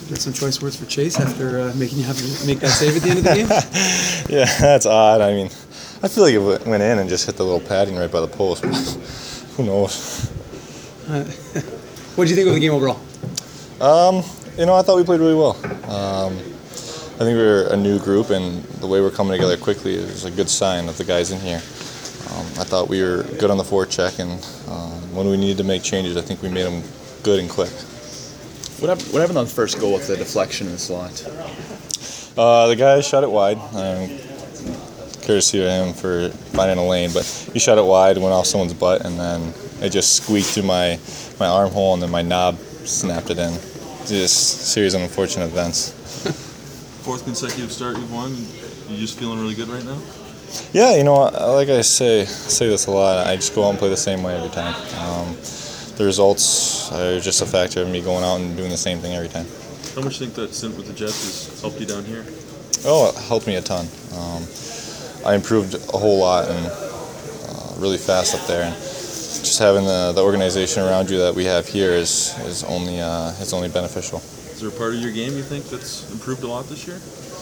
Got some choice words for Chase after making you have to make that save at the end of the game? Yeah, that's odd. I mean, I feel like it went in and just hit the little padding right by the post. Who knows? What did you think of the game overall? I thought we played really well. I think we're a new group, and the way we're coming together quickly is a good sign of the guys in here. I thought we were good on the forecheck, and when we needed to make changes, I think we made them good and quick. What happened on the first goal with the deflection in the slot? The guy shot it wide. Courtesy to him for finding a lane, but he shot it wide, went off someone's butt, and then it just squeaked through my armhole, and then my knob snapped it in. Just a series of unfortunate events. Fourth consecutive start you've won. You just feeling really good right now? Yeah, like I say this a lot. I just go out and play the same way every time. The results are just a factor of me going out and doing the same thing every time. How much do you think that stint with the Jets has helped you down here? Oh, it helped me a ton. I improved a whole lot and really fast up there. And just having the organization around you that we have here is only beneficial. Is there a part of your game you think that's improved a lot this year?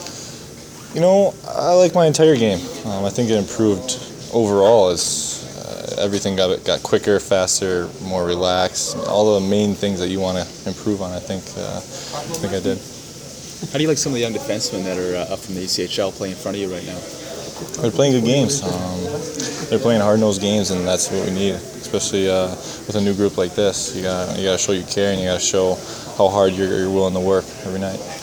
I like my entire game. I think it improved overall as everything got quicker, faster, more relaxed. All the main things that you want to improve on, I think I did. How do you like some of the young defensemen that are up from the ECHL playing in front of you right now? They're playing good games. They're playing hard-nosed games, and that's what we need, especially with a new group like this. You gotta show you care, and you gotta show how hard you're willing to work every night.